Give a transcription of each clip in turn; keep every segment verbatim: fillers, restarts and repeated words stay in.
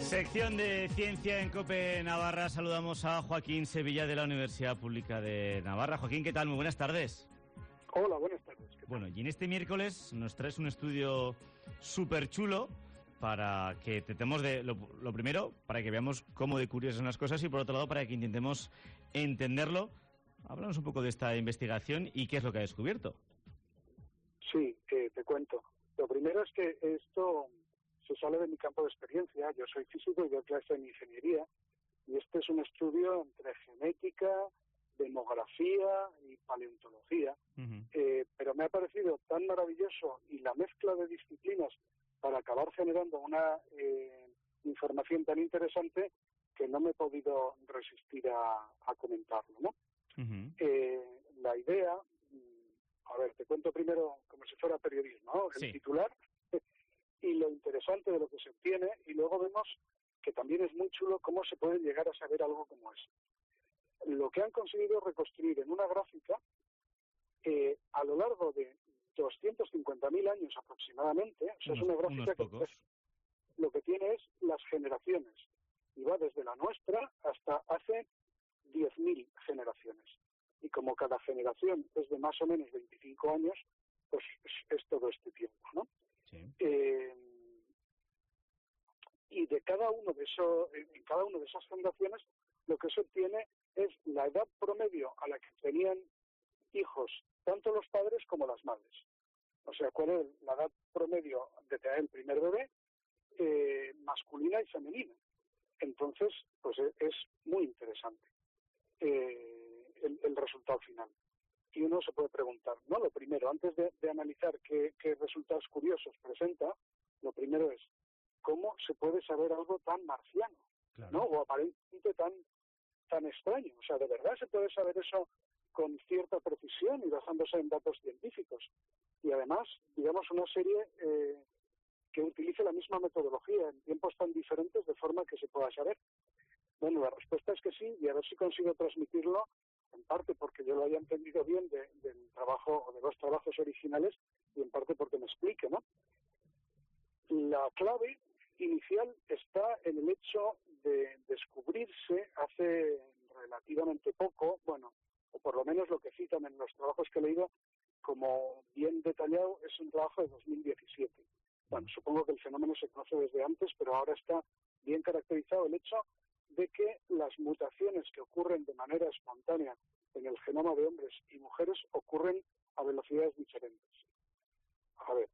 Sección de Ciencia en COPE Navarra. Saludamos a Joaquín Sevilla de la Universidad Pública de Navarra. Joaquín, ¿qué tal? Muy buenas tardes. Hola, buenas tardes. Bueno, y en este miércoles nos traes un estudio súper chulo para que tratemos de, lo, lo primero, para que veamos cómo de curiosas son las cosas y por otro lado para que intentemos entenderlo. Háblanos un poco de esta investigación y qué es lo que ha descubierto. Sí, eh, te cuento. Lo primero es que esto se sale de mi campo de experiencia. Yo soy físico y doy clase en ingeniería y este es un estudio entre genética, demografía y paleontología, uh-huh. eh, pero me ha parecido tan maravilloso y la mezcla de disciplinas para acabar generando una eh, información tan interesante que no me he podido resistir a, a comentarlo, ¿no? Uh-huh. Eh, la idea, a ver, te cuento primero como si fuera periodismo, ¿no? El sí. titular y lo interesante de lo que se obtiene, y luego vemos que también es muy chulo cómo se puede llegar a saber algo como eso. Lo que han conseguido reconstruir en una gráfica, eh, a lo largo de doscientos cincuenta mil años aproximadamente, o sea, unos, es una gráfica que es, lo que tiene es las generaciones, y va desde la nuestra hasta hace diez mil generaciones. Y como cada generación es de más o menos veinticinco años, pues es, es todo este tiempo, ¿no? Sí. Eh, y de cada uno de esos, en cada una de esas generaciones, lo que se obtiene es la edad promedio a la que tenían hijos tanto los padres como las madres. O sea, cuál es la edad promedio de tener el primer bebé, eh, masculina y femenina. Entonces, pues es muy interesante eh, el, el resultado final. Y uno se puede preguntar, ¿no? Lo primero, antes de, de analizar qué, qué resultados curiosos presenta, lo primero es, ¿cómo se puede saber algo tan marciano? Claro. ¿No? O aparentemente tan, tan extraño. O sea, ¿de verdad se puede saber eso con cierta precisión y basándose en datos científicos? Y además, digamos, una serie eh, que utilice la misma metodología en tiempos tan diferentes de forma que se pueda saber. Bueno, la respuesta es que sí, y a ver si consigo transmitirlo, en parte porque yo lo haya entendido bien de, del trabajo o de los trabajos originales y en parte porque me explique, ¿no? La clave inicial está en el hecho de descubrirse hace relativamente poco, bueno, o por lo menos lo que citan en los trabajos que he leído, como bien detallado, es un trabajo de dos mil diecisiete. Bueno, supongo que el fenómeno se conoce desde antes, pero ahora está bien caracterizado el hecho de que las mutaciones que ocurren de manera espontánea en el genoma de hombres y mujeres ocurren a velocidades diferentes. A ver,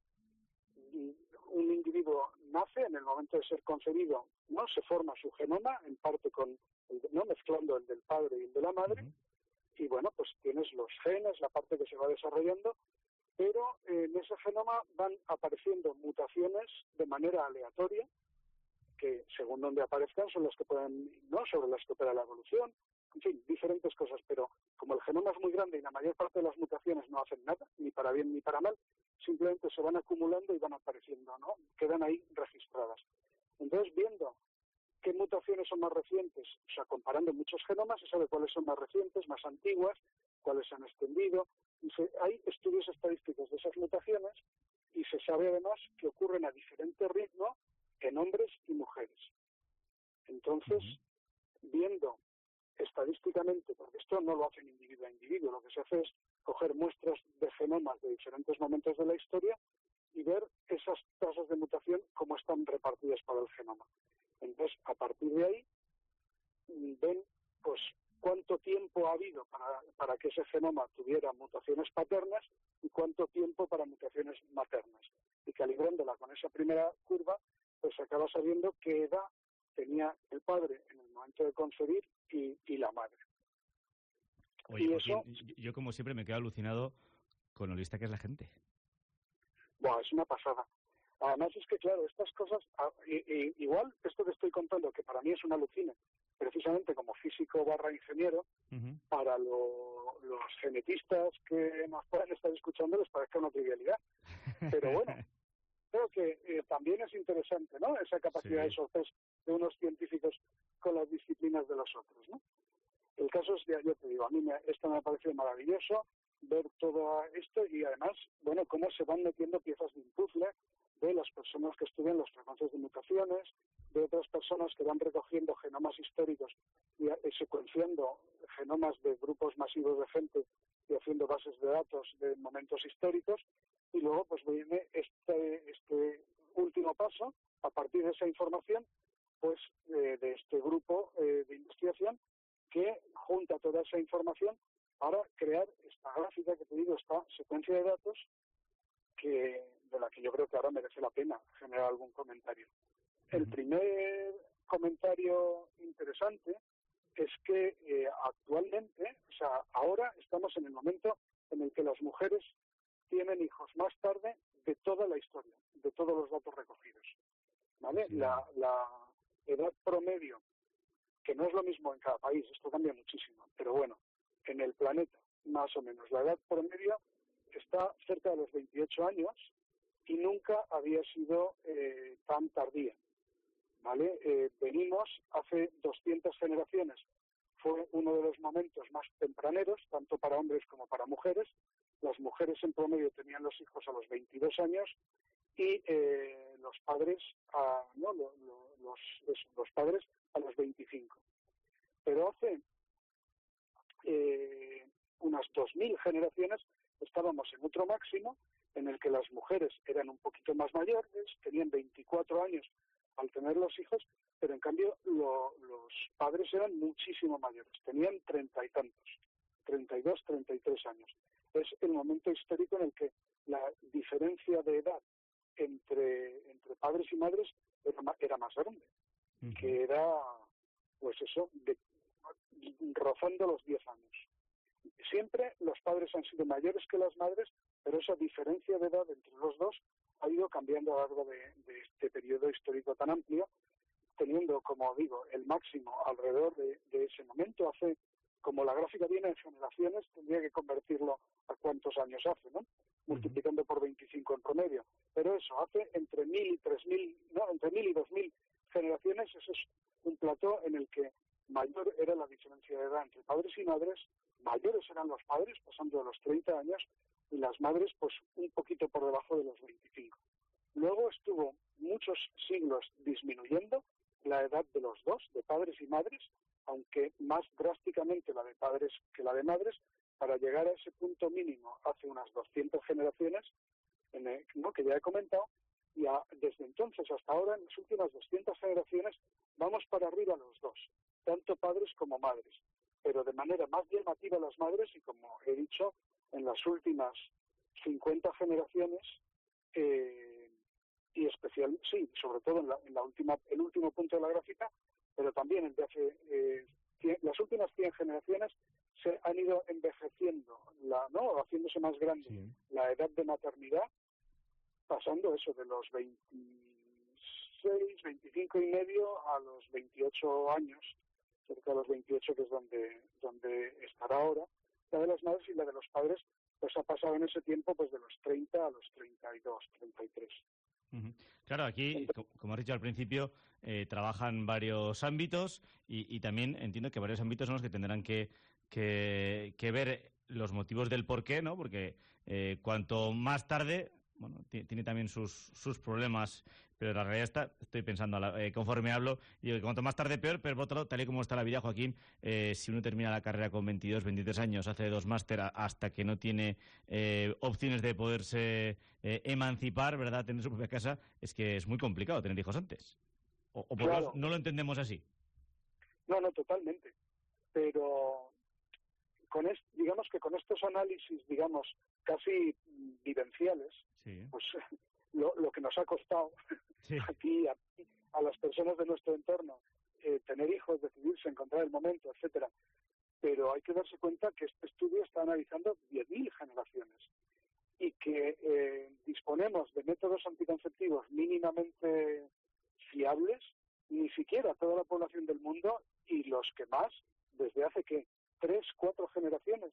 un individuo nace en el momento de ser concebido, no se forma su genoma, en parte con el, no mezclando el del padre y el de la madre, uh-huh. y bueno, pues tienes los genes, la parte que se va desarrollando, pero en ese genoma van apareciendo mutaciones de manera aleatoria, que según donde aparezcan son las que pueden, no sobre las que opera la evolución, en fin, diferentes cosas, pero como el genoma es muy grande y la mayor parte de las mutaciones no hacen nada, ni para bien ni para mal, simplemente se van acumulando y van apareciendo, ¿no? Quedan ahí registradas. Entonces, viendo qué mutaciones son más recientes, o sea, comparando muchos genomas, se sabe cuáles son más recientes, más antiguas, cuáles se han extendido, y se, hay estudios estadísticos de esas mutaciones y se sabe además que ocurren a diferente ritmo en hombres y mujeres. Entonces, uh-huh. viendo estadísticamente, porque esto no lo hacen individuo a individuo, lo que se hace es coger muestras de genomas de diferentes momentos de la historia y ver esas tasas de mutación cómo están repartidas para el genoma. Entonces, a partir de ahí, ven pues cuánto tiempo ha habido para, para que ese genoma tuviera mutaciones paternas y cuánto tiempo para mutaciones maternas. Y calibrándola con esa primera curva, pues se acaba sabiendo qué edad tenía el padre en el momento de concebir y, y la madre. Oye, y eso, Joaquín, yo como siempre me quedo alucinado con lo lista que es la gente. Bueno, es una pasada. Además es que, claro, estas cosas, y, y, igual esto que estoy contando, que para mí es una alucina, precisamente como físico barra ingeniero, uh-huh. para lo, los genetistas que nos puedan estar escuchando les parezca una trivialidad. Pero bueno, creo que eh, también es interesante, ¿no? Esa capacidad sí. de sorpresa de unos científicos con las disciplinas de los otros, ¿no? El caso es, ya, yo te digo, a mí me, esto me ha parecido maravilloso, ver todo esto y además, bueno, cómo se van metiendo piezas de un puzzle de las personas que estudian las frecuencias de mutaciones, de otras personas que van recogiendo genomas históricos y, y secuenciando genomas de grupos masivos de gente y haciendo bases de datos de momentos históricos, y luego pues viene este, este último paso, a partir de esa información, pues eh, de este grupo eh, de investigación que junta toda esa información para crear esta gráfica que te digo, esta secuencia de datos que de la que yo creo que ahora merece la pena generar algún comentario. El primer comentario interesante es que eh, actualmente, o sea, ahora estamos en el momento en el que las mujeres tienen hijos más tarde de toda la historia, de todos los datos recogidos, ¿vale? Sí. La, la edad promedio, que no es lo mismo en cada país, esto cambia muchísimo, pero bueno, en el planeta, más o menos, la edad promedio está cerca de los veintiocho años y nunca había sido eh, tan tardía, ¿vale? Eh, venimos hace doscientas generaciones, fue uno de los momentos más tempraneros, tanto para hombres como para mujeres. Las mujeres en promedio tenían los hijos a los veintidós años y eh, los padres a, no, los, los, los padres a los veinticinco. Pero hace eh, unas dos mil generaciones estábamos en otro máximo en el que las mujeres eran un poquito más mayores, tenían veinticuatro años al tener los hijos, pero en cambio lo, los padres eran muchísimo mayores, tenían treinta y tantos, treinta y dos, treinta y tres años. Es el momento histórico en el que la diferencia de edad entre, entre padres y madres era, era más grande, uh-huh. que era, pues eso, de, rozando los diez años. Siempre los padres han sido mayores que las madres, pero esa diferencia de edad entre los dos ha ido cambiando a lo largo de, de este periodo histórico tan amplio, teniendo, como digo, el máximo alrededor de, de ese momento. Hace, como la gráfica viene en generaciones, tendría que convertirlo a cuántos años hace, ¿no? Multiplicando por veinticinco en promedio. Pero eso, hace entre mil y tres mil, no, entre mil y dos mil generaciones, ese es un plató en el que mayor era la diferencia de edad entre padres y madres, mayores eran los padres, pasando de los treinta años, y las madres, pues, un poquito por debajo de los veinticinco. Luego estuvo muchos siglos disminuyendo la edad de los dos, de padres y madres, aunque más drásticamente la de padres que la de madres, para llegar a ese punto mínimo hace unas doscientas generaciones, en el, ¿no? que ya he comentado, y a, desde entonces hasta ahora, en las últimas doscientas generaciones, vamos para arriba los dos, tanto padres como madres, pero de manera más llamativa las madres, y como he dicho, en las últimas cincuenta generaciones, eh, y especial, sí, sobre todo en la, en la última, el último punto de la gráfica, pero también el de hace, eh, cien, las últimas cien generaciones se han ido envejeciendo, la, ¿no? haciéndose más grande sí. la edad de maternidad, pasando eso de los veintiséis, veinticinco y medio a los veintiocho años, cerca de los veintiocho, que es donde, donde estará ahora, la de las madres, y la de los padres, pues ha pasado en ese tiempo pues de los treinta a los treinta y dos, treinta y tres. Uh-huh. Claro, aquí, como has dicho al principio, eh, trabajan varios ámbitos y, y también entiendo que varios ámbitos son los que tendrán que, que, que ver los motivos del porqué, ¿no? Porque eh, cuanto más tarde, bueno, t- tiene también sus, sus problemas, pero la realidad está, estoy pensando a la, eh, conforme hablo, y digo que cuanto más tarde peor, pero por otro lado, tal y como está la vida, Joaquín, eh, si uno termina la carrera con veintidós, veintitrés años, hace dos máster hasta que no tiene eh, opciones de poderse eh, emancipar, ¿verdad?, tener su propia casa, es que es muy complicado tener hijos antes. O, o por lo menos no lo entendemos así. No, no, totalmente. Pero con es, digamos que con estos análisis, digamos, casi vivenciales, sí. pues lo, lo que nos ha costado sí. aquí a, a las personas de nuestro entorno eh, tener hijos, decidirse, encontrar el momento, etcétera. Pero hay que darse cuenta que este estudio está analizando diez mil generaciones y que eh, disponemos de métodos anticonceptivos mínimamente fiables, ni siquiera toda la población del mundo, y los que más, desde hace que tres, cuatro generaciones,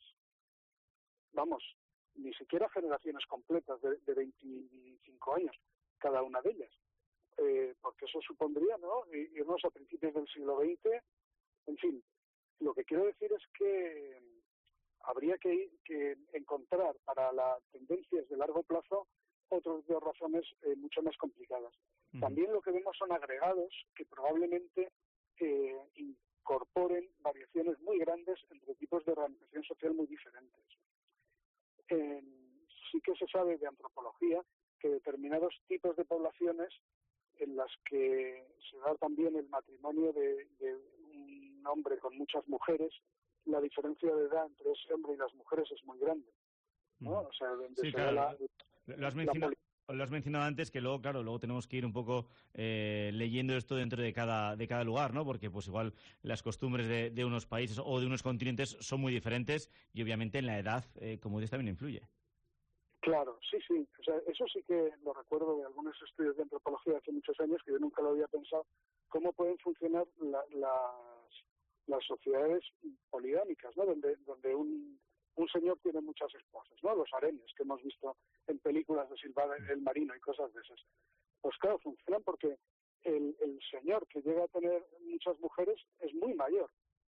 vamos, ni siquiera generaciones completas de, de veinticinco años, cada una de ellas, eh, porque eso supondría, ¿no?, irnos a principios del siglo veinte, en fin. Lo que quiero decir es que habría que, que encontrar para las tendencias de largo plazo otro por dos razones eh, mucho más complicadas. Uh-huh. También lo que vemos son agregados que probablemente eh, incorporen variaciones muy grandes entre tipos de organización social muy diferentes. Eh, sí que se sabe de antropología que determinados tipos de poblaciones en las que se da también el matrimonio de, de un hombre con muchas mujeres, la diferencia de edad entre ese hombre y las mujeres es muy grande, ¿no? O sea, donde sí, se claro, da la, lo has mencionado. Lo has mencionado antes, que luego, claro, luego tenemos que ir un poco eh, leyendo esto dentro de cada de cada lugar, ¿no? Porque, pues igual, las costumbres de, de unos países o de unos continentes son muy diferentes y, obviamente, en la edad, eh, como dices, también influye. Claro, sí, sí. O sea, eso sí que lo recuerdo de algunos estudios de antropología hace muchos años, que yo nunca lo había pensado, cómo pueden funcionar la, las, las sociedades poligámicas, ¿no? Donde, donde un... un señor tiene muchas esposas, ¿no? Los harenes que hemos visto en películas de Silva el Marino y cosas de esas. Pues claro, funcionan porque el, el señor que llega a tener muchas mujeres es muy mayor.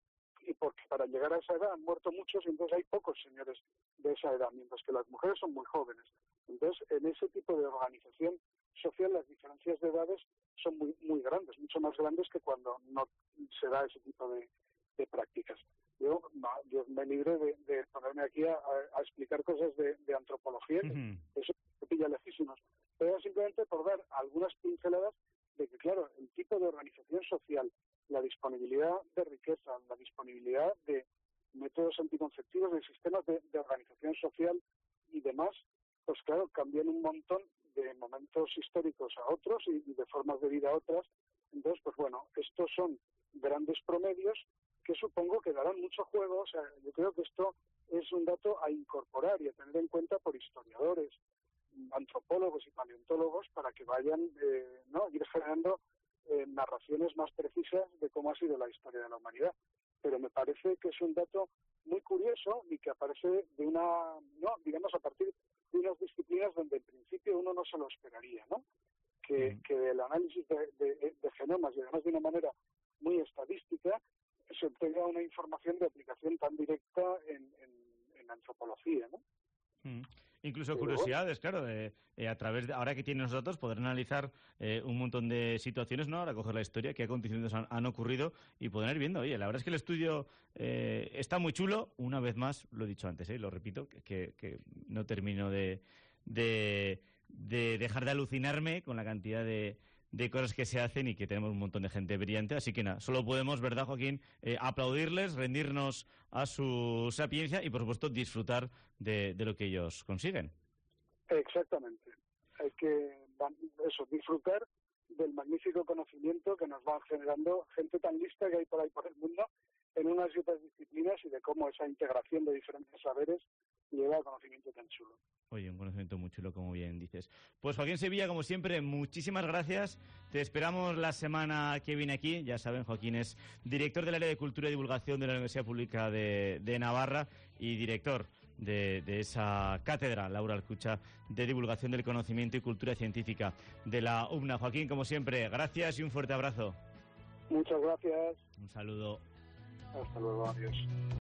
Y porque para llegar a esa edad han muerto muchos y entonces hay pocos señores de esa edad, mientras que las mujeres son muy jóvenes. Entonces, en ese tipo de organización social las diferencias de edades son muy, muy grandes, mucho más grandes que cuando no se da ese tipo de, de prácticas. Yo, yo me libre de, de ponerme aquí a, a explicar cosas de, de antropología, Uh-huh. que eso me pilla lejísimos. Pero simplemente por dar algunas pinceladas de que, claro, el tipo de organización social, la disponibilidad de riqueza, la disponibilidad de métodos anticonceptivos, de sistemas de, de organización social y demás, pues claro, cambian un montón de momentos históricos a otros y, y de formas de vida a otras. Entonces, pues bueno, estos son grandes promedios que supongo que darán mucho juego. O sea, yo creo que esto es un dato a incorporar y a tener en cuenta por historiadores, antropólogos y paleontólogos para que vayan, eh, ¿no?, ir generando eh, narraciones más precisas de cómo ha sido la historia de la humanidad. Pero me parece que es un dato muy curioso y que aparece de una, no, digamos, a partir de unas disciplinas donde en principio uno no se lo esperaría, ¿no? Que, mm. que el análisis de, de, de genomas, y además de una manera muy estadística, se obtenga una información de aplicación tan directa en, en, en antropología, ¿no? Mm. Incluso Pero curiosidades, bueno. claro, de, eh, a través de, ahora que tienen los datos, poder analizar eh, un montón de situaciones, ¿no? Ahora coger la historia, qué acontecimientos han, han ocurrido y poder ir viendo. Oye, la verdad es que el estudio eh, está muy chulo. Una vez más, lo he dicho antes, ¿eh? Lo repito, que, que no termino de, de, de dejar de alucinarme con la cantidad de, de cosas que se hacen y que tenemos un montón de gente brillante. Así que nada, solo podemos, ¿verdad, Joaquín?, eh, aplaudirles, rendirnos a su sapiencia y, por supuesto, disfrutar de, de lo que ellos consiguen. Exactamente. Hay que, eso, disfrutar del magnífico conocimiento que nos van generando gente tan lista que hay por ahí por el mundo en unas y otras disciplinas y de cómo esa integración de diferentes saberes lleva a conocimiento tan chulo. Oye, un conocimiento muy chulo, como bien dices. Pues Joaquín Sevilla, como siempre, muchísimas gracias. Te esperamos la semana que viene aquí. Ya saben, Joaquín es director del área de Cultura y Divulgación de la Universidad Pública de, de Navarra y director de, de esa cátedra, Laura Alcucha, de Divulgación del Conocimiento y Cultura Científica de la U B N A. Joaquín, como siempre, gracias y un fuerte abrazo. Muchas gracias. Un saludo. Hasta luego, adiós.